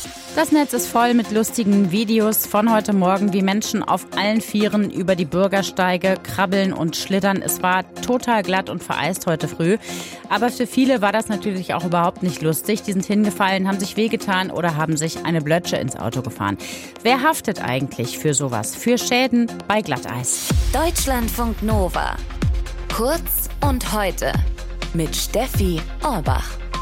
Das Netz ist voll mit lustigen Videos von heute Morgen, wie Menschen auf allen Vieren über die Bürgersteige krabbeln und schlittern. Es war total glatt und vereist heute früh. Aber für viele war das natürlich auch überhaupt nicht lustig. Die sind hingefallen, haben sich wehgetan oder haben sich eine Blötsche ins Auto gefahren. Wer haftet eigentlich für sowas? Für Schäden bei Glatteis? Deutschlandfunk Nova. Kurz und heute mit Steffi Orbach.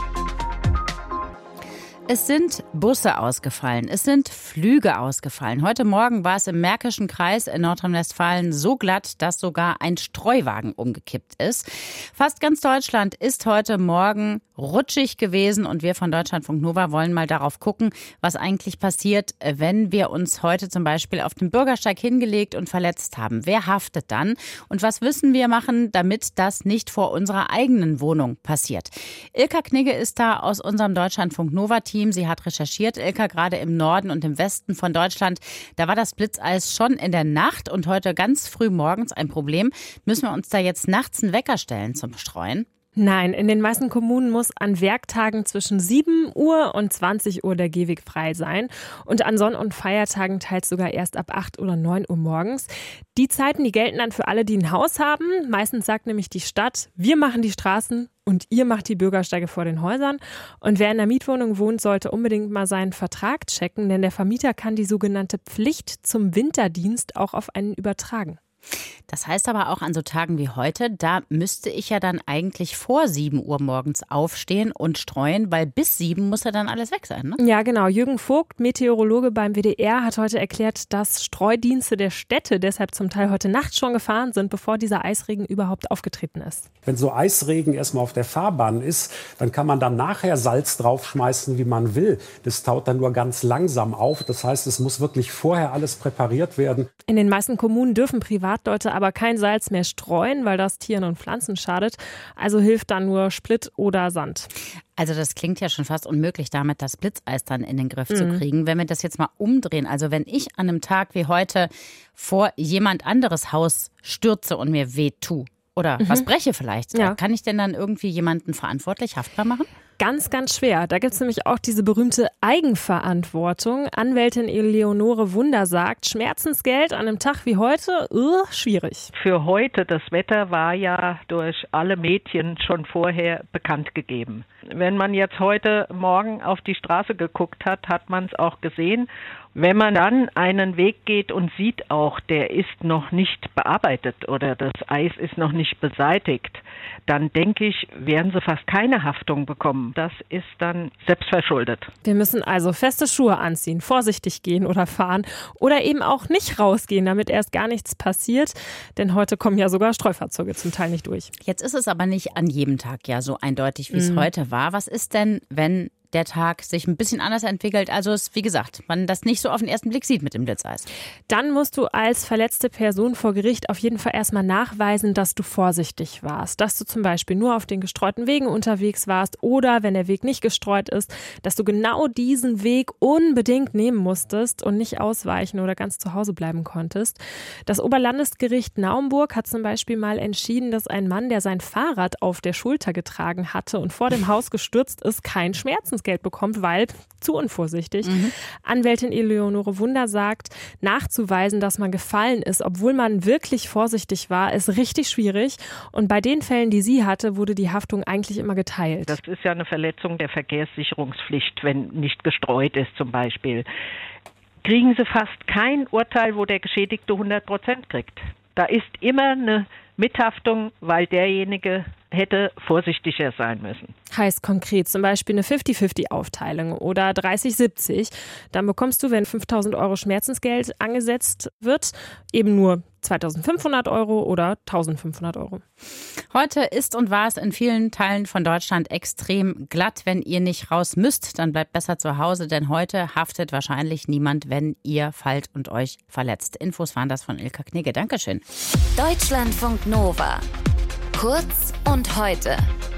Es sind Busse ausgefallen, es sind Flüge ausgefallen. Heute Morgen war es im Märkischen Kreis in Nordrhein-Westfalen so glatt, dass sogar ein Streuwagen umgekippt ist. Fast ganz Deutschland ist heute Morgen rutschig gewesen und wir von Deutschlandfunk Nova wollen mal darauf gucken, was eigentlich passiert, wenn wir uns heute zum Beispiel auf dem Bürgersteig hingelegt und verletzt haben. Wer haftet dann? Und was müssen wir machen, damit das nicht vor unserer eigenen Wohnung passiert? Ilka Knigge ist da aus unserem Deutschlandfunk Nova-Team. Sie hat recherchiert, Ilka, gerade im Norden und im Westen von Deutschland. Da war das Blitzeis schon in der Nacht und heute ganz früh morgens ein Problem. Müssen wir uns da jetzt nachts einen Wecker stellen zum Streuen? Nein, in den meisten Kommunen muss an Werktagen zwischen 7 Uhr und 20 Uhr der Gehweg frei sein. Und an Sonn- und Feiertagen teils sogar erst ab 8 oder 9 Uhr morgens. Die Zeiten, die gelten dann für alle, die ein Haus haben. Meistens sagt nämlich die Stadt, wir machen die Straßen und ihr macht die Bürgersteige vor den Häusern. Und wer in der Mietwohnung wohnt, sollte unbedingt mal seinen Vertrag checken, denn der Vermieter kann die sogenannte Pflicht zum Winterdienst auch auf einen übertragen. Das heißt aber auch an so Tagen wie heute, da müsste ich ja dann eigentlich vor 7 Uhr morgens aufstehen und streuen, weil bis 7 muss ja dann alles weg sein, ne? Ja, genau. Jürgen Vogt, Meteorologe beim WDR, hat heute erklärt, dass Streudienste der Städte deshalb zum Teil heute Nacht schon gefahren sind, bevor dieser Eisregen überhaupt aufgetreten ist. Wenn so Eisregen erstmal auf der Fahrbahn ist, dann kann man dann nachher Salz draufschmeißen, wie man will. Das taut dann nur ganz langsam auf. Das heißt, es muss wirklich vorher alles präpariert werden. In den meisten Kommunen dürfen Privatleute aber kein Salz mehr streuen, weil das Tieren und Pflanzen schadet. Also hilft dann nur Split oder Sand. Also das klingt ja schon fast unmöglich, damit das Blitzeis dann in den Griff zu kriegen. Wenn wir das jetzt mal umdrehen, also wenn ich an einem Tag wie heute vor jemand anderes Haus stürze und mir weh tue oder was breche vielleicht, kann ich denn dann irgendwie jemanden verantwortlich haftbar machen? Ganz, ganz schwer. Da gibt es nämlich auch diese berühmte Eigenverantwortung. Anwältin Eleonore Wunder sagt, Schmerzensgeld an einem Tag wie heute, schwierig. Für heute, das Wetter war ja durch alle Medien schon vorher bekannt gegeben. Wenn man jetzt heute Morgen auf die Straße geguckt hat, hat man es auch gesehen. Wenn man dann einen Weg geht und sieht auch, der ist noch nicht bearbeitet oder das Eis ist noch nicht beseitigt, dann denke ich, werden sie fast keine Haftung bekommen. Das ist dann selbstverschuldet. Wir müssen also feste Schuhe anziehen, vorsichtig gehen oder fahren oder eben auch nicht rausgehen, damit erst gar nichts passiert. Denn heute kommen ja sogar Streufahrzeuge zum Teil nicht durch. Jetzt ist es aber nicht an jedem Tag ja so eindeutig, wie es heute war. Was ist denn, wenn der Tag sich ein bisschen anders entwickelt, also es, wie gesagt, man das nicht so auf den ersten Blick sieht mit dem Blitzeis? Dann musst du als verletzte Person vor Gericht auf jeden Fall erstmal nachweisen, dass du vorsichtig warst. Dass du zum Beispiel nur auf den gestreuten Wegen unterwegs warst oder, wenn der Weg nicht gestreut ist, dass du genau diesen Weg unbedingt nehmen musstest und nicht ausweichen oder ganz zu Hause bleiben konntest. Das Oberlandesgericht Naumburg hat zum Beispiel mal entschieden, dass ein Mann, der sein Fahrrad auf der Schulter getragen hatte und vor dem Haus gestürzt ist, kein Schmerzensgeld bekommt, weil zu unvorsichtig. Anwältin Eleonore Wunder sagt, nachzuweisen, dass man gefallen ist, obwohl man wirklich vorsichtig war, ist richtig schwierig. Und bei den Fällen, die sie hatte, wurde die Haftung eigentlich immer geteilt. Das ist ja eine Verletzung der Verkehrssicherungspflicht, wenn nicht gestreut ist zum Beispiel. Kriegen sie fast kein Urteil, wo der Geschädigte 100% kriegt. Da ist immer eine Mithaftung, weil derjenige hätte vorsichtiger sein müssen. Heißt konkret zum Beispiel eine 50-50-Aufteilung oder 30-70. Dann bekommst du, wenn 5.000 € Schmerzensgeld angesetzt wird, eben nur 2.500 € oder 1.500 €. Heute ist und war es in vielen Teilen von Deutschland extrem glatt. Wenn ihr nicht raus müsst, dann bleibt besser zu Hause, denn heute haftet wahrscheinlich niemand, wenn ihr fallt und euch verletzt. Infos waren das von Ilka Knigge. Dankeschön. Deutschlandfunk Nova. Kurz und heute.